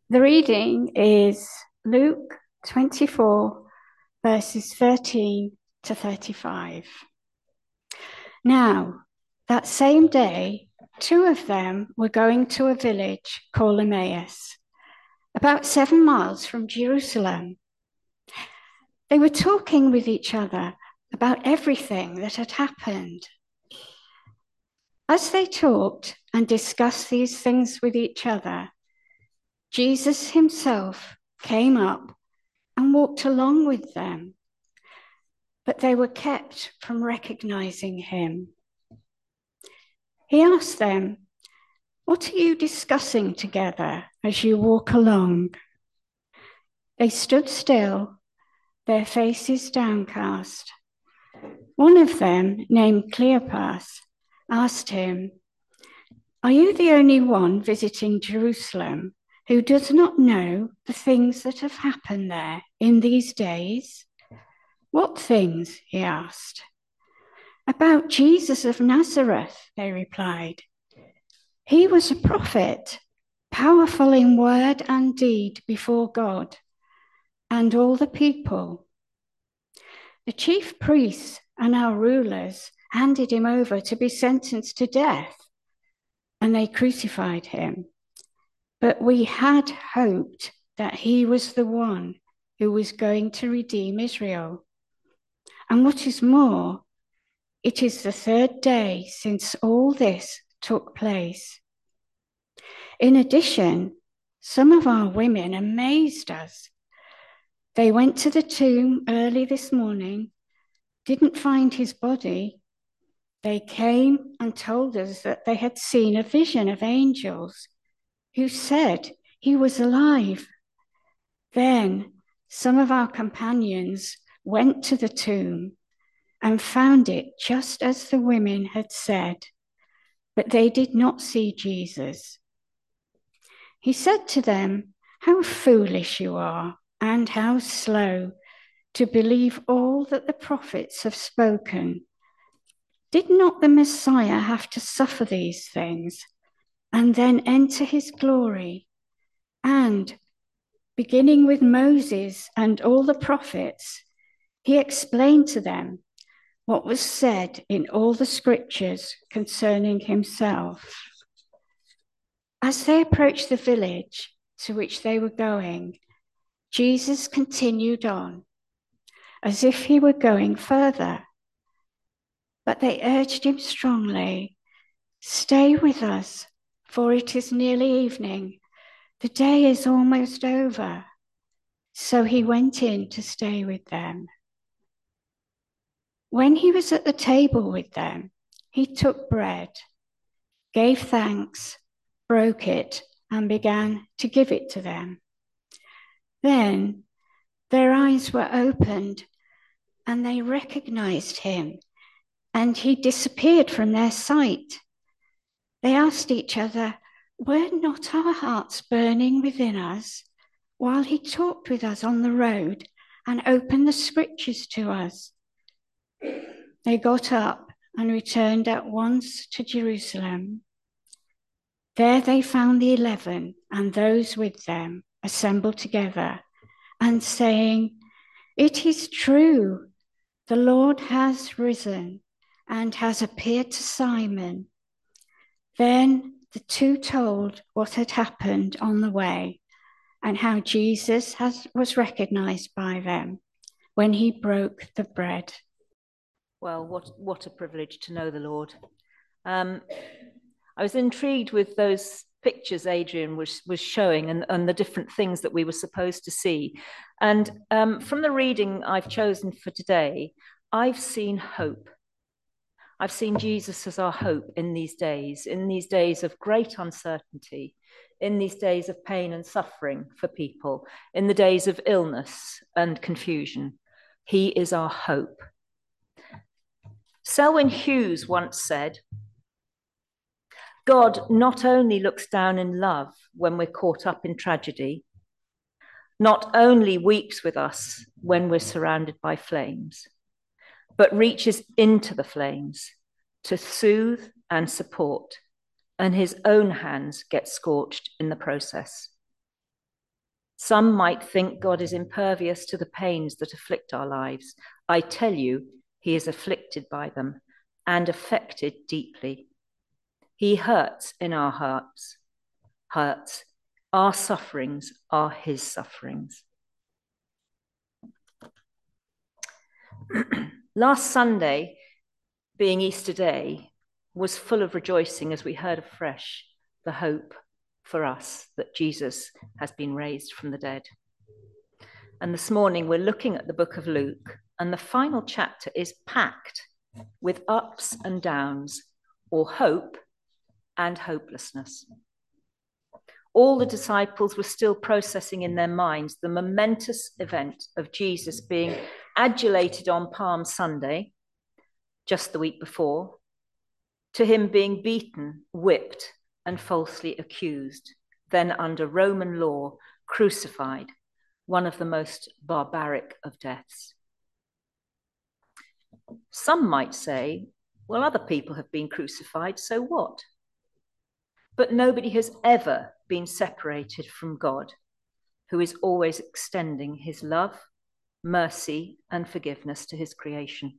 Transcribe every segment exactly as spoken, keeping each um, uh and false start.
The reading is Luke twenty-four, verses thirteen to thirty-five. Now, that same day, two of them were going to a village called Emmaus, about seven miles from Jerusalem. They were talking with each other about everything that had happened. As they talked and discussed these things with each other, Jesus himself came up and walked along with them, but they were kept from recognizing him. He asked them, "What are you discussing together as you walk along?" They stood still, their faces downcast. One of them, named Cleopas, asked him, "Are you the only one visiting Jerusalem who does not know the things that have happened there in these days?" "What things?" he asked. "About Jesus of Nazareth," they replied. "He was a prophet, powerful in word and deed before God and all the people. The chief priests and our rulers handed him over to be sentenced to death, and they crucified him. But we had hoped that he was the one who was going to redeem Israel. And what is more, it is the third day since all this took place. In addition, some of our women amazed us. They went to the tomb early this morning, didn't find his body. They came and told us that they had seen a vision of angels who said he was alive. Then some of our companions went to the tomb and found it just as the women had said, but they did not see Jesus." He said to them, "How foolish you are, and how slow to believe all that the prophets have spoken. Did not the Messiah have to suffer these things and then enter his glory?" And beginning with Moses and all the prophets, he explained to them what was said in all the scriptures concerning himself. As they approached the village to which they were going, Jesus continued on, as if he were going further. But they urged him strongly, "Stay with us, for it is nearly evening. The day is almost over." So he went in to stay with them. When he was at the table with them, he took bread, gave thanks, broke it, and began to give it to them. Then their eyes were opened and they recognized him, and he disappeared from their sight. They asked each other, "Were not our hearts burning within us while he talked with us on the road and opened the scriptures to us?" They got up and returned at once to Jerusalem. There they found the eleven and those with them assembled together and saying, "It is true, the Lord has risen and has appeared to Simon." Then the two told what had happened on the way and how Jesus has, was recognized by them when he broke the bread. Well, what, what a privilege to know the Lord. Um, I was intrigued with those pictures Adrian was, was showing and, and the different things that we were supposed to see. And um, from the reading I've chosen for today, I've seen hope. I've seen Jesus as our hope in these days, in these days of great uncertainty, in these days of pain and suffering for people, in the days of illness and confusion. He is our hope. Selwyn Hughes once said, "God not only looks down in love when we're caught up in tragedy, not only weeps with us when we're surrounded by flames, but reaches into the flames to soothe and support, and his own hands get scorched in the process." Some might think God is impervious to the pains that afflict our lives. I tell you, he is afflicted by them and affected deeply. He hurts in our hearts, hurts. Our sufferings are his sufferings. Last Sunday, being Easter Day, was full of rejoicing as we heard afresh the hope for us that Jesus has been raised from the dead. And this morning we're looking at the book of Luke, and the final chapter is packed with ups and downs, or hope and hopelessness. All the disciples were still processing in their minds the momentous event of Jesus being adulated on Palm Sunday, just the week before, to him being beaten, whipped, and falsely accused, then under Roman law, crucified, one of the most barbaric of deaths. Some might say, well, other people have been crucified, so what? But nobody has ever been separated from God, who is always extending his love, mercy, and forgiveness to his creation.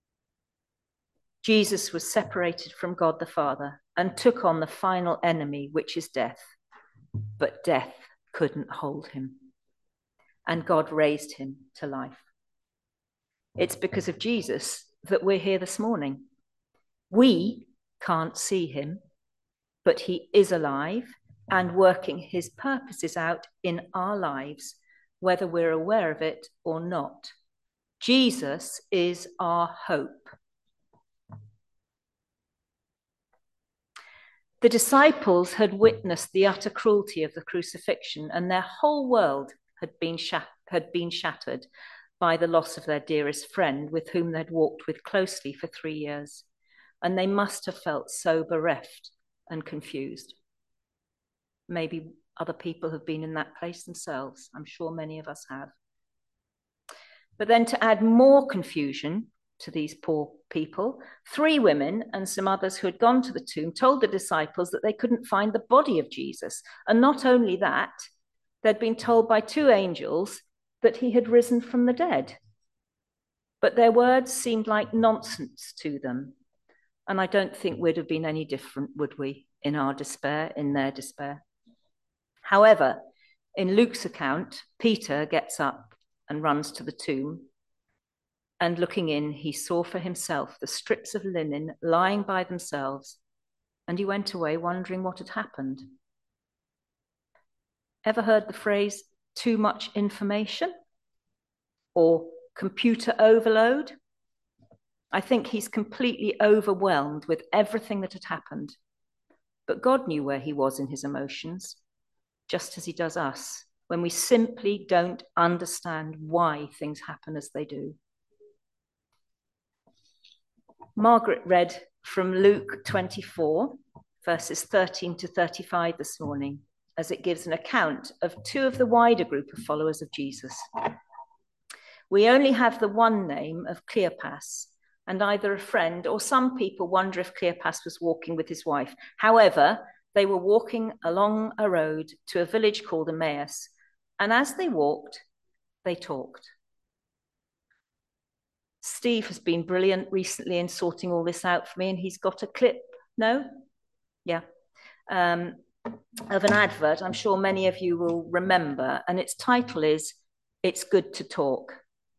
Jesus was separated from God the Father and took on the final enemy, which is death. But death couldn't hold him, and God raised him to life. It's because of Jesus that we're here this morning. We can't see him, but he is alive and working his purposes out in our lives, whether we're aware of it or not. Jesus is our hope. The disciples had witnessed the utter cruelty of the crucifixion, and their whole world had been, shat- had been shattered by the loss of their dearest friend, with whom they'd walked with closely for three years. And they must have felt so bereft and confused. Maybe other people have been in that place themselves. I'm sure many of us have. But then to add more confusion to these poor people, three women and some others who had gone to the tomb told the disciples that they couldn't find the body of Jesus. And not only that, they'd been told by two angels that he had risen from the dead. But their words seemed like nonsense to them. And I don't think we'd have been any different, would we, in our despair, in their despair. However, in Luke's account, Peter gets up and runs to the tomb. And looking in, he saw for himself the strips of linen lying by themselves, and he went away wondering what had happened. Ever heard the phrase, too much information? Or computer overload? I think he's completely overwhelmed with everything that had happened. But God knew where he was in his emotions, just as he does us, when we simply don't understand why things happen as they do. Margaret read from Luke twenty-four, verses thirteen to thirty-five this morning, as it gives an account of two of the wider group of followers of Jesus. We only have the one name of Cleopas, and either a friend or some people wonder if Cleopas was walking with his wife. However, they were walking along a road to a village called Emmaus, and as they walked, they talked. Steve has been brilliant recently in sorting all this out for me, and he's got a clip, no? Yeah, um, of an advert I'm sure many of you will remember, and its title is, It's Good to Talk.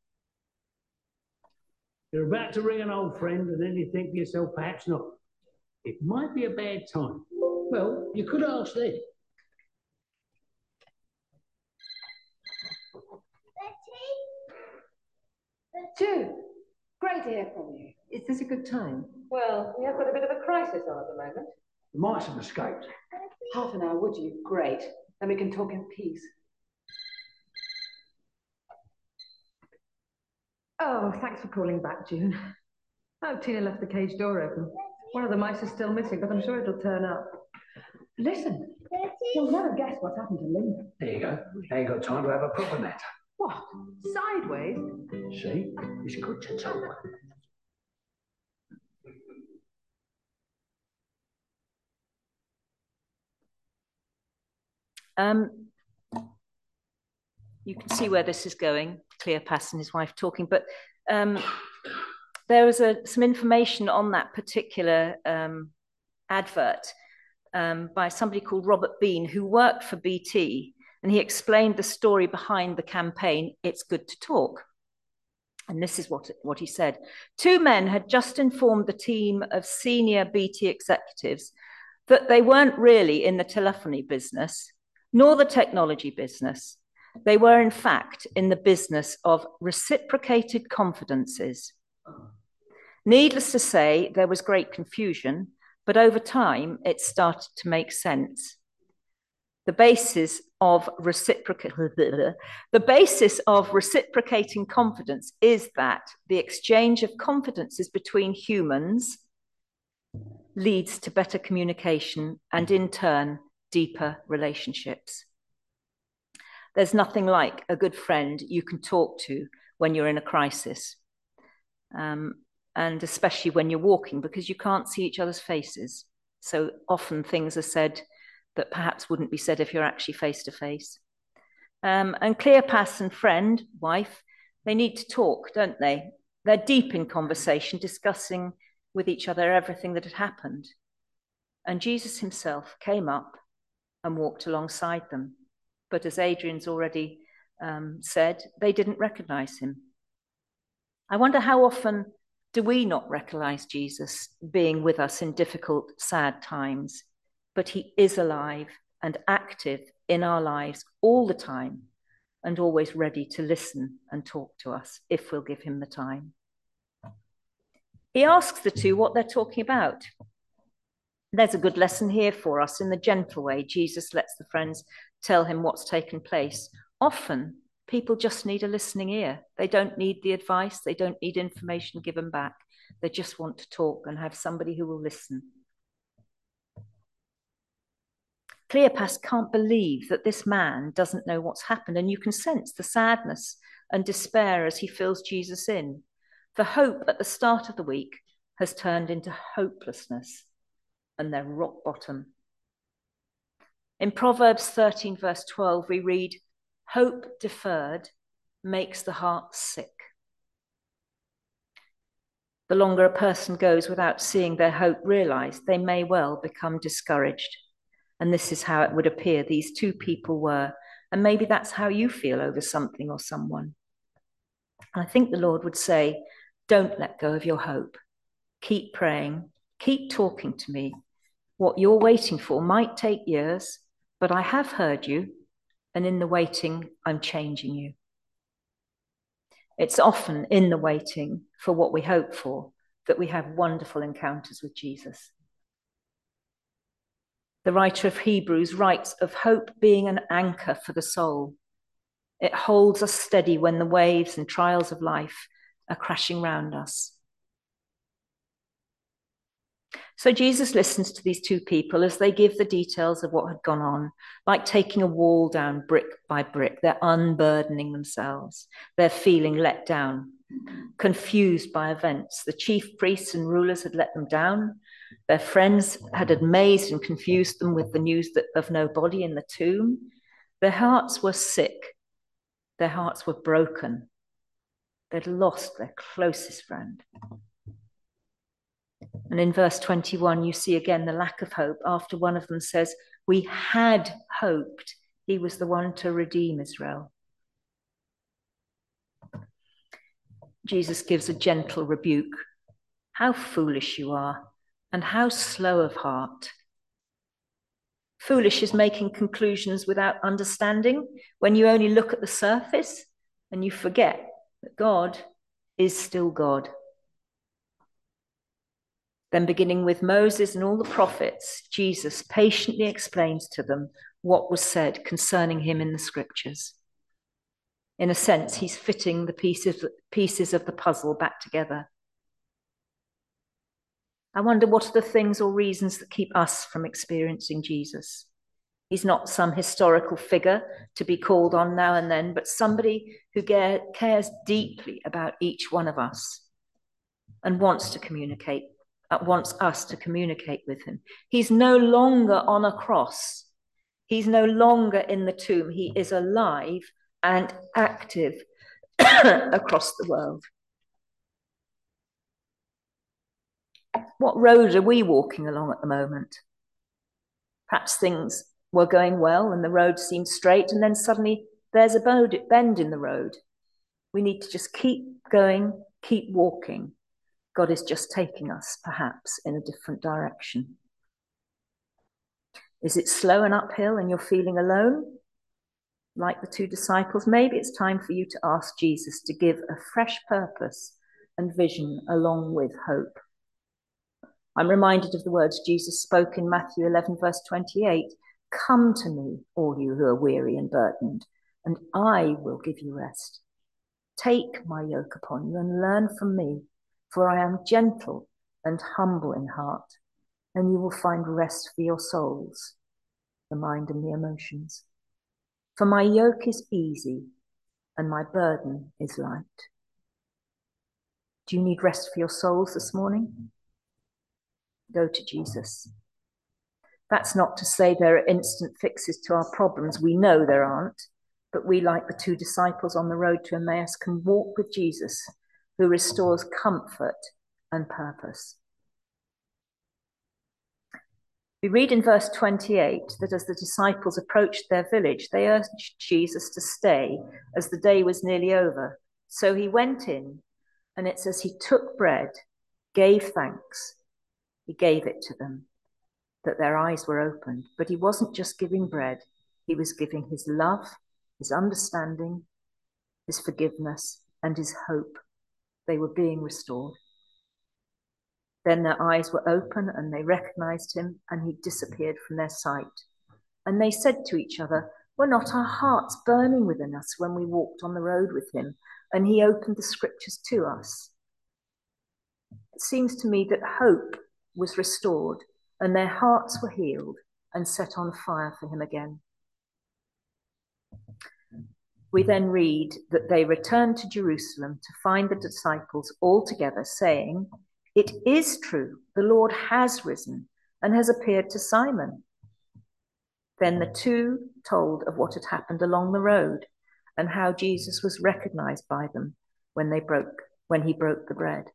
You're about to ring an old friend, and then you think to yourself, perhaps not. It might be a bad time. Well, you could ask them. Jude, great to hear from you. Is this a good time? Well, we have got a bit of a crisis on at the moment. The mice have escaped. Half an hour, would you? Great. Then we can talk in peace. Oh, thanks for calling back, June. Oh, Tina left the cage door open. One of the mice is still missing, but I'm sure it'll turn up. Listen, you'll never guess what's happened to Linda. There you go. They ain't got time to have a proper natter. What? Sideways? See? It's good to talk. Um, you can see where this is going, Cleopas and his wife talking, but um, there was a, some information on that particular um, advert um, by somebody called Robert Bean, who worked for B T, and he explained the story behind the campaign, It's Good to Talk. And this is what, what he said. Two men had just informed the team of senior B T executives that they weren't really in the telephony business, nor the technology business. They were, in fact, in the business of reciprocated confidences. Needless to say, there was great confusion, but over time, it started to make sense. The basis of reciprocating the basis of reciprocating confidence is that the exchange of confidences between humans leads to better communication and, in turn, deeper relationships. There's nothing like a good friend you can talk to when you're in a crisis, um, and especially when you're walking, because you can't see each other's faces. So often things are said that perhaps wouldn't be said if you're actually face to face. Um, and Cleopas and friend, wife, they need to talk, don't they? They're deep in conversation, discussing with each other everything that had happened. And Jesus himself came up and walked alongside them. But as Adrian's already um, said, they didn't recognize him. I wonder how often do we not recognize Jesus being with us in difficult, sad times? But he is alive and active in our lives all the time and always ready to listen and talk to us if we'll give him the time. He asks the two what they're talking about. There's a good lesson here for us. In the gentle way, Jesus lets the friends tell him what's taken place. Often, people just need a listening ear. They don't need the advice. They don't need information given back. They just want to talk and have somebody who will listen. Cleopas can't believe that this man doesn't know what's happened, and you can sense the sadness and despair as he fills Jesus in. The hope at the start of the week has turned into hopelessness, and they're rock bottom. In Proverbs thirteen, verse twelve, we read, "Hope deferred makes the heart sick." The longer a person goes without seeing their hope realized, they may well become discouraged. And this is how it would appear these two people were. And maybe that's how you feel over something or someone. And I think the Lord would say, don't let go of your hope. Keep praying. Keep talking to me. What you're waiting for might take years, but I have heard you. And in the waiting, I'm changing you. It's often in the waiting for what we hope for that we have wonderful encounters with Jesus. The writer of Hebrews writes of hope being an anchor for the soul. It holds us steady when the waves and trials of life are crashing round us. So Jesus listens to these two people as they give the details of what had gone on, like taking a wall down brick by brick. They're unburdening themselves. They're feeling let down, confused by events. The chief priests and rulers had let them down. Their friends had amazed and confused them with the news that of no body in the tomb. Their hearts were sick. Their hearts were broken. They'd lost their closest friend. And in verse twenty-one, you see again the lack of hope after one of them says, "We had hoped he was the one to redeem Israel." Jesus gives a gentle rebuke. How foolish you are, and how slow of heart. Foolish is making conclusions without understanding, when you only look at the surface and you forget that God is still God. Then, beginning with Moses and all the prophets, Jesus patiently explains to them what was said concerning him in the scriptures. In a sense, he's fitting the pieces, pieces of the puzzle back together. I wonder what are the things or reasons that keep us from experiencing Jesus. He's not some historical figure to be called on now and then, but somebody who cares deeply about each one of us and wants to communicate, uh, wants us to communicate with him. He's no longer on a cross. He's no longer in the tomb. He is alive and active across the world. What road are we walking along at the moment? Perhaps things were going well and the road seemed straight, and then suddenly there's a bend in the road. We need to just keep going, keep walking. God is just taking us, perhaps, in a different direction. Is it slow and uphill and you're feeling alone? Like the two disciples, maybe it's time for you to ask Jesus to give a fresh purpose and vision along with hope. I'm reminded of the words Jesus spoke in Matthew eleven, verse twenty-eight. Come to me, all you who are weary and burdened, and I will give you rest. Take my yoke upon you and learn from me, for I am gentle and humble in heart, and you will find rest for your souls, the mind and the emotions. For my yoke is easy and my burden is light. Do you need rest for your souls this morning? Go to Jesus. That's not to say there are instant fixes to our problems. We know there aren't, but we, like the two disciples on the road to Emmaus, can walk with Jesus, who restores comfort and purpose. We read in verse twenty-eight that as the disciples approached their village, they urged Jesus to stay as the day was nearly over. So he went in, and it says he took bread, gave thanks, he gave it to them, that their eyes were opened. But he wasn't just giving bread, he was giving his love, his understanding, his forgiveness, and his hope. They were being restored. Then their eyes were open and they recognized him, and he disappeared from their sight. And they said to each other, were not our hearts burning within us when we walked on the road with him and he opened the scriptures to us? It seems to me that hope was restored and their hearts were healed and set on fire for him again. We then read that they returned to Jerusalem to find the disciples all together, saying, it is true, the Lord has risen and has appeared to Simon. Then the two told of what had happened along the road and how Jesus was recognized by them when they broke, when he broke the bread.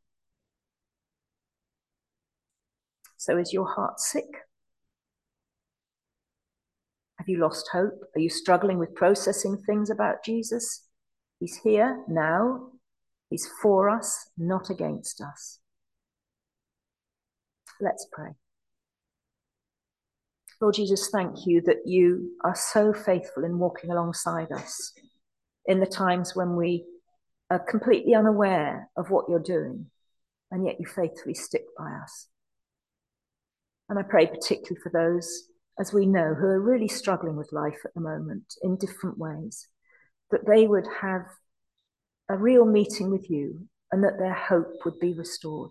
So is your heart sick? Have you lost hope? Are you struggling with processing things about Jesus? He's here now. He's for us, not against us. Let's pray. Lord Jesus, thank you that you are so faithful in walking alongside us in the times when we are completely unaware of what you're doing, and yet you faithfully stick by us. And I pray particularly for those, as we know, who are really struggling with life at the moment in different ways, that they would have a real meeting with you and that their hope would be restored.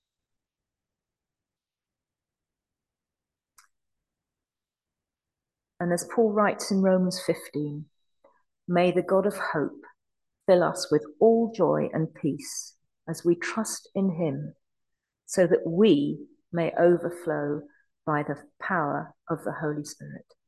And as Paul writes in Romans fifteen, may the God of hope fill us with all joy and peace as we trust in him, so that we may overflow by the power of the Holy Spirit.